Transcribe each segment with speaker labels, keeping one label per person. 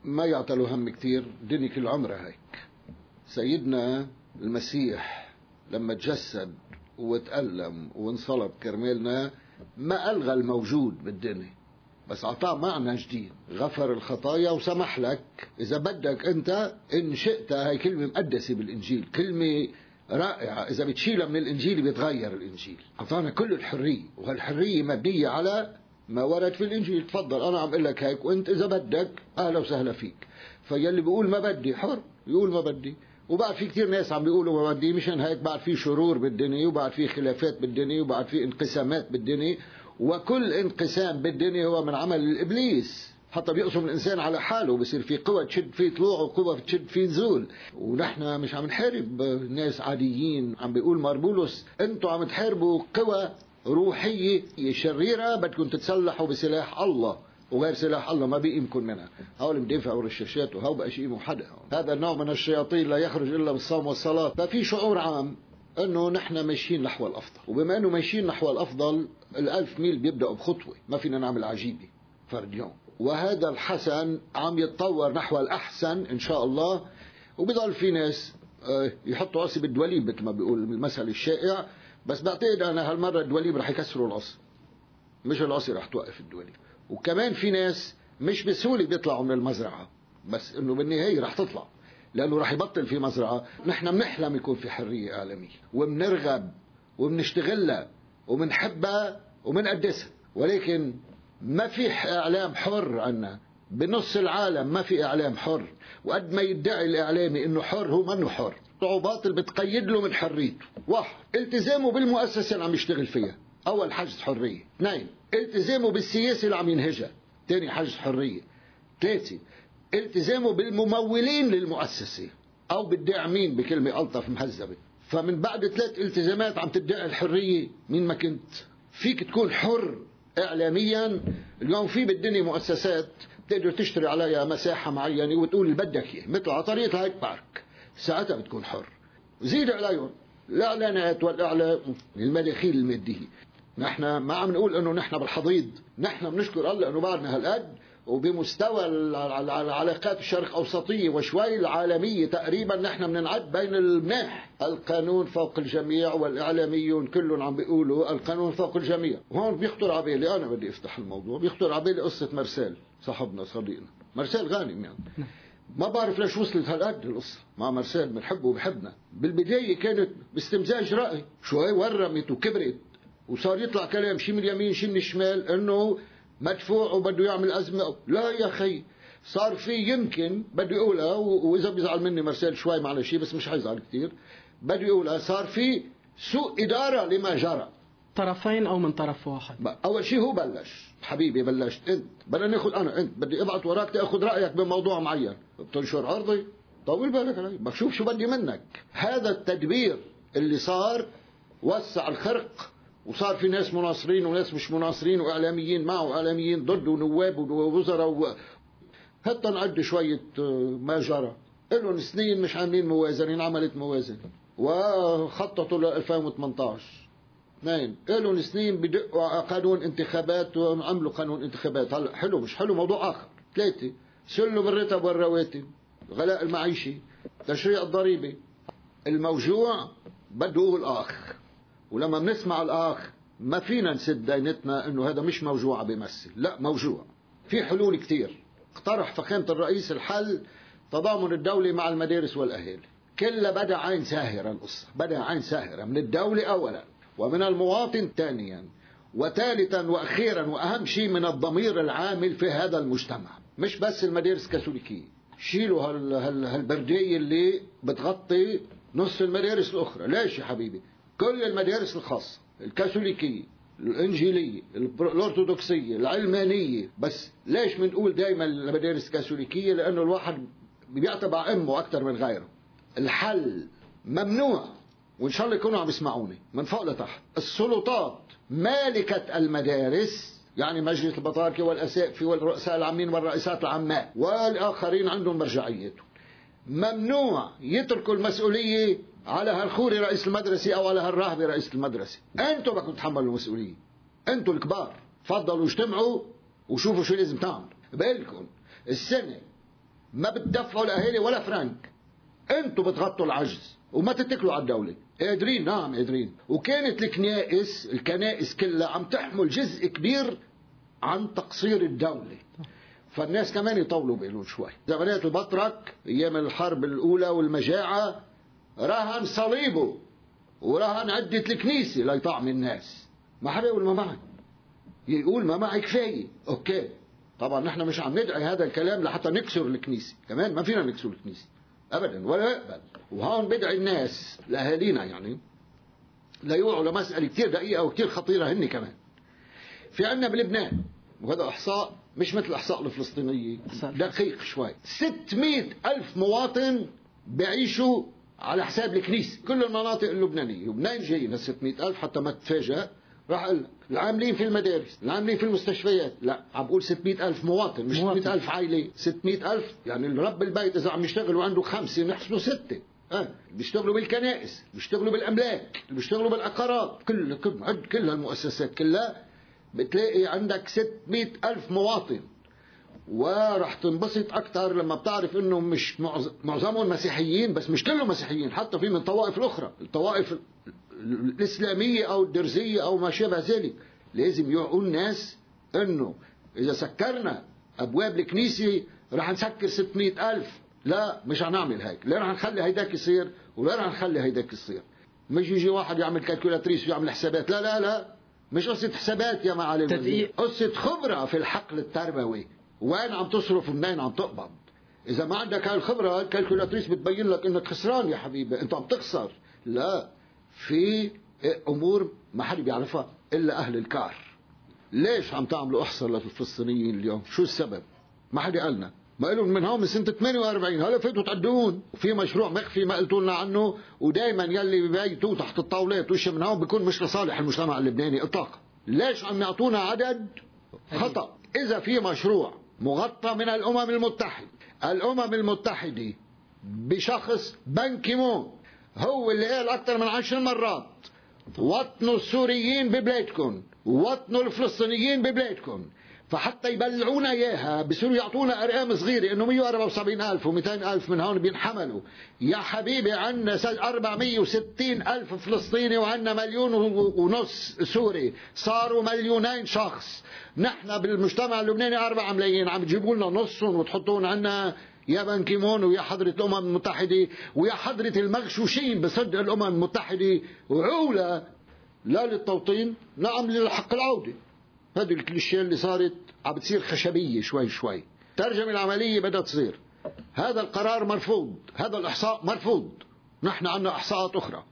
Speaker 1: ما يعطلوا هم كتير، الدنيا كل عمرها هيك. سيدنا المسيح لما تجسد وتألم وانصلب كرمالنا ما ألغى الموجود بالدنيا، بس أعطاه معنى جديد، غفر الخطايا وسمح لك إذا بدك أنت إن شئت. هاي كلمة مقدسة بالإنجيل، كلمة رائعة، إذا بتشيلها من الإنجيل بيتغير الإنجيل. أعطانا كل الحرية، وهالحرية مبنية على ما ورد في الإنجيل. تفضل أنا عم أقول لك هيك، وأنت إذا بدك أهلا وسهلا فيك. فيلي بيقول ما بدي حر يقول ما بدي. وبعد في كتير ناس عم بيقولوا ما بدي، مشان هيك بعد في شرور بالدنيا، وبعد في خلافات بالدنيا، وبعد في انقسامات بالدنيا، وكل انقسام بالدنيا هو من عمل الإبليس. حتى بيقسم الإنسان على حاله، بصير في قوة تشد فيه طلوع وقوة تشد فيه نزول. ونحن مش عم نحارب ناس عاديين. عم بيقول ماربولوس انتوا عم تحاربوا قوة روحية شريرة، بدكم تتسلحوا بسلاح الله، وغير سلاح الله ما بيقيمكم منها. هؤلاء بدافعوا رشاشات وهو بقى يقيموا حدا. هذا النوع من الشياطين لا يخرج إلا بالصوم والصلاة. ففي شعور عام انه نحن ماشيين نحو الافضل، وبما انه ماشيين نحو الافضل، ال1000 ميل بيبدأوا بخطوة، ما فينا نعمل عجيبة فرد يوم. وهذا الحسن عم يتطور نحو الأحسن إن شاء الله. وبضل في ناس يحطوا قصي بالدوليب مثل ما بيقول المثل الشائع، بس بعتقد أنا هالمرة الدوليب رح يكسروا القصي، مش القصي رح توقف الدوليب. وكمان في ناس مش بسهولة بيطلعوا من المزرعة، بس إنه بالنهاية رح تطلع، لأنه رح يبطل في مزرعة. نحن بنحلم يكون في حرية إعلامية، وبنرغب وبنشتغلها وبنحبها وبنقدسها، ولكن ما في إعلام حر عنا. بنص العالم ما في إعلام حر، وقد ما يدعي الإعلامي إنه حر هو منه حر. صعوبات اللي بتقيد له من حريته: واحد، التزامه بالمؤسسة اللي عم يشتغل فيها، أول حجز حرية. اثنين، التزامه بالسياسة اللي عم ينهجها، ثاني حجز حرية. ثلاثة، التزامه بالممولين للمؤسسة أو بالداعمين بكلمة ألطف مهذبة. فمن بعد 3 التزامات عم تدعي الحرية، مين ما كنت فيك تكون حر إعلاميا. اليوم في بالدنيا مؤسسات تقدر تشتري عليها مساحة معينة وتقول اللي بدك إياه، مثل على طريقة هايك بارك، ساعتها بتكون حر. زيد عليهم الإعلانات والإعلام المداخيل المادية. نحن ما عم نقول إنه نحن بالحضيض، نحن بنشكر الله إنه بعدنا هالقد، وبمستوى العلاقات الشرق أوسطية وشوي العالمية تقريبا نحن بننعد بين المناح. القانون فوق الجميع، والإعلاميون كلهم عم بيقولوا القانون فوق الجميع. وهون بيخطر عبالي، أنا بدي أفتح الموضوع، بيخطر عبالي قصة مرسال صاحبنا صديقنا مرسال غانم. يعني ما بعرف ليش وصلت هالقد القصة مع مرسال، بنحبه وبحبنا. بالبداية كانت باستمزاج رأي، شوي ورمت وكبرت، وصار يطلع كلام شي من اليمين شي من الشمال انه مدفوع وبده يعمل أزمة. لا يا أخي، صار في يمكن بده يقولها، وإذا بيزعل مني مرسال شوي معلش شيء، بس مش حيزعل كتير، بده يقولها: صار في سوء إدارة لما جرى،
Speaker 2: طرفين أو من طرف واحد.
Speaker 1: أول شيء هو بلش، حبيبي بلشت أنت، بدنا ناخذ أنت بدي أبعت وراك تأخذ رأيك بموضوع معين، بتنشر عرضي، طول بالك علي بشوف شو بدي منك. هذا التدبير اللي صار وسع الخرق، وصار في ناس مناصرين وناس مش مناصرين، وإعلاميين معه وإعلاميين ضد، ونواب ووزراء حتى نعد شوية ما جرى. إلهم سنين مش عاملين موازنين، عملت موازنة وخططوا ل 2018. اثنين، إلهم سنين بدقوا قانون انتخابات وعملوا قانون انتخابات. هلا حلو مش حلو موضوع آخر. ثلاثة، سلوا بالراتب والرواتب، غلاء المعيشي، تشريع الضريبة. الموجوع بده يقول آخ، ولما بنسمع الآخ ما فينا نسد دينتنا انه هذا مش موجوع بيمثل، لا موجوع. في حلول كتير. اقترح فخامة الرئيس الحل تضامن الدولة مع المدارس والأهالي. كلها بدأ عين ساهرة، القصة بدأ عين ساهرة من الدولة أولا، ومن المواطن ثانيا، وثالثا وأخيرا وأهم شيء من الضمير العامل في هذا المجتمع. مش بس المدارس الكاثوليكية، شيلوا هالبردية اللي بتغطي نص المدارس الأخرى. ليش يا حبيبي؟ كل المدارس الخاصة، الكاثوليكية، الإنجيلية، الأرثوذكسية، العلمانية. بس ليش بنقول دائما المدارس الكاثوليكية؟ لأنه الواحد بيعتبر أمه أكثر من غيره. الحل ممنوع، وإن شاء الله يكونوا عم يسمعوني من فوق لتحت. السلطات مالكة المدارس، يعني مجلس البطاركة والأساقفة والرؤساء العامين والرئيسات العامات والآخرين عندهم مرجعيتهم، ممنوع يتركوا المسؤولية على هالخوري رئيس المدرسة أو على هالراهبة رئيس المدرسة. أنتوا بدكم تتحملوا المسؤولية، أنتوا الكبار. تفضلوا اجتمعوا وشوفوا شو لازم تعمل. بقلكم السنة ما بتدفعوا الأهالي ولا فرنك، انتوا بتغطوا العجز وما تتكلوا على الدولة. قادرين، نعم قادرين. وكانت الكنائس كلها عم تحمل جزء كبير عن تقصير الدولة، فالناس كمان يطولوا بالهم شوي. زمانات البطرك ايام الحرب الاولى والمجاعة رهن صليبه ورهن عدة الكنيسة ليطعم الناس. ما حدا يقول ما معي، يقول ما معي كفاية. اوكي، طبعا نحن مش عم ندعي هذا الكلام لحتى نكسر الكنيسة، كمان ما فينا نكسر الكنيسة ابدا ولا يقبل. وهون بدعي الناس لاهالينا يعني لا يوعوا لمسألة كتير دقيقة وكتير خطيرة. هن كمان في عنا بلبنان، وهذا احصاء مش مثل الاحصاء الفلسطينية، دقيق شوي، 600,000 مواطن بيعيشوا على حساب الكنيسة. كل المناطق اللبنانية. ومنين جايين 600,000 حتى ما تتفاجأ؟ راح اقول لك العاملين في المدارس، العاملين في المستشفيات. لا، عم بقول 600,000 مواطن، مش 600,000 عائلة. 600,000 يعني الرب البيت إذا عم يشتغل وعنده 5 نحسبه 6. بيشتغلوا بالكنائس، بيشتغلوا بالأملاك، بيشتغلوا بالعقارات، كل المؤسسات كلها بتلاقي عندك 600,000 مواطن. وراح تنبسط أكثر لما بتعرف إنه مش معظمهم مسيحيين، بس مش كلهم مسيحيين، حتى في من الطوائف الأخرى، الطوائف الإسلامية أو الدرزية أو ما شابه ذلك. لازم يوعوا الناس إنه إذا سكرنا أبواب الكنيسة راح نسكر 600,000. لا، مش هنعمل هيك. لا راح نخلي هيداك يصير ولا راح نخلي هيداك يصير. مش يجي واحد يعمل كالكولاتريس ويعمل حسابات. لا لا لا، مش قصة حسابات يا معالي الوزير، قصة خبرة في الحقل التربوي. وين عم تصرف ومنين عم تقبض. إذا ما عندك هاي الخبرة الكالكولاتريس بتبين لك إنك خسران يا حبيبي، أنت عم تخسر. لا، في أمور ما حد بيعرفها إلا أهل الكار. ليش عم تعملوا إحصاء للفلسطينيين اليوم؟ شو السبب؟ ما حد قالنا. ما قالوا من هون من سنة 48 هلا فيتوا تعدون. وفي مشروع مخفي ما قلتوا لنا عنه، ودائما يلي ببيتوا تحت الطاولات وش من هون بيكون مش لصالح المجتمع اللبناني إطلاقا. ليش عم يعطونا عدد خطأ؟ إذا في مشروع مغطى من الأمم المتحدة بشخص بان كيمون هو اللي قال أكثر من 10 مرات وطنوا السوريين ببلادكم، وطنوا الفلسطينيين ببلادكم، فحتى يبلعونا إياها بصيروا يعطونا أرقام صغيرة إنه 174,000 و200,000 من هون بينحملوا. يا حبيبي عنا 460,000 فلسطيني وعنا 1,500,000 سوري، صاروا 2,000,000 شخص. نحن بالمجتمع اللبناني 4 ملايين، عم تجيبوا لنا نصهم وتحطون عنا يا بان كيمون ويا حضرة الأمم المتحدة ويا حضرة المغشوشين بصدق الأمم المتحدة وعولة لا للتوطين، نعم للحق العودة. هذه الكليشيه اللي صارت عم بتصير خشبية شوي شوي. ترجمة العملية بدها تصير. هذا القرار مرفوض، هذا الإحصاء مرفوض، نحن عنا إحصاءات أخرى.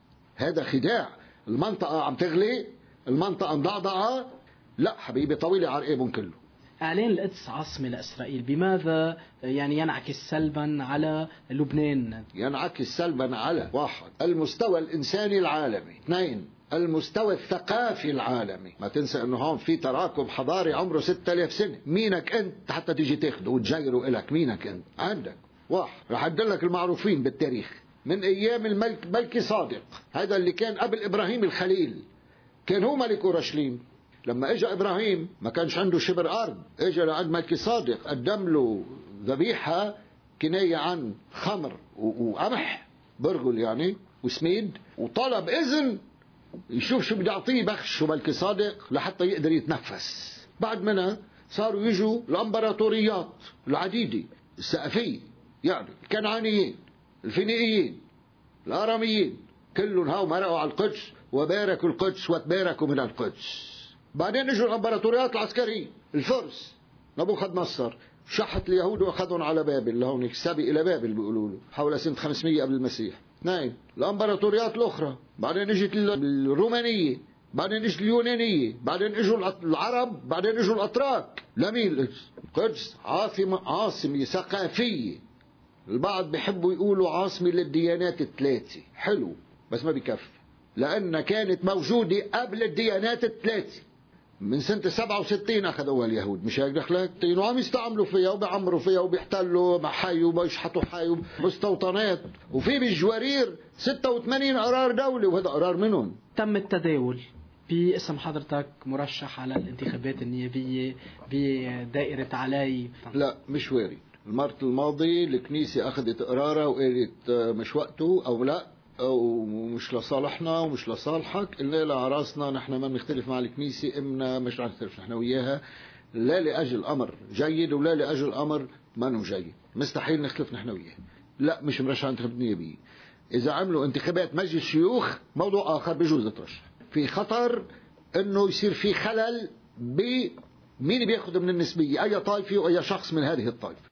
Speaker 1: هذا خداع. المنطقة عم تغلي، المنطقة مضعضعة. لا حبيبي، طويلة عرقابهم كله.
Speaker 2: إعلان القدس عاصمة لإسرائيل بماذا يعني ينعكس سلبا على لبنان؟
Speaker 1: ينعكس سلبا على 1 المستوى الإنساني العالمي، 2 المستوى الثقافي العالمي. ما تنسى انه هون في تراكم حضاري عمره 6000 سنة. مينك انت حتى تيجي تاخده وتجيره الك؟ مينك انت؟ عندك 1 رح ادلك المعروفين بالتاريخ من ايام الملك صادق، هذا اللي كان قبل ابراهيم الخليل، كان هو ملك اورشليم. لما اجى ابراهيم ما كانش عنده شبر ارض، اجى لعند ملك صادق قدم له ذبيحة كناية عن خمر وقمح برغل يعني وسميد، وطلب اذن يشوف شو بده يعطيه بخش ملك صادق لحتى يقدر يتنفس. بعد منها صاروا يجوا الامبراطوريات العديدة، السقفية يعني، الكنعانيين، الفينيقيين، الاراميين، كلهم هاو مرقوا على القدس وباركوا القدس وتباركوا من القدس. بعدين اجوا الامبراطوريات العسكرية، الفرس نبوخذ نصر شحت اليهود واخذهم على بابل، لهونيك سبي الى بابل بيقولوا له، حول سنة 500 قبل المسيح. 2 الامبراطوريات الاخرى، بعدين اجت الرومانية، بعدين اجت اليونانية، بعدين اجوا العرب، بعدين اجوا الاتراك. لمين القدس؟ عاصمة ثقافية. البعض بيحبوا يقولوا عاصمة للديانات الثلاثة. حلو، بس ما بكفي، لأن كانت موجودة قبل الديانات الثلاثة. من سنة 67 أخذوها اليهود، مش هيك دخلك؟ وعم يستعملوا فيها وبيعمروا فيها وبيحتلوا حي وبيشحطوا حي ومستوطنات، وفي بالجوارير 86 قرار دولة، وهذا قرار منهم.
Speaker 2: تم التداول باسم حضرتك مرشح على الانتخابات النيابية بدائرة علاي.
Speaker 1: لا مش وارد. المرة الماضي الكنيسة أخذت قرارها وقالت مش وقته أو لا، ومش لصالحنا ومش لصالحك. قلنا لها على راسنا، نحن ما بنختلف مع الكنيسة، إمنا مش رح نختلف نحن وياها، لا لأجل أمر جيد ولا لأجل أمر ما جيد، مستحيل نختلف نحن وياها. لا مش مرشح انتخابات بيه. إذا عملوا انتخابات مجلس شيوخ موضوع آخر، بجوز يترشح. في خطر إنه يصير في خلل بمين بياخذ من النسبية، أي طائفة وأي شخص من هذه الطائفة.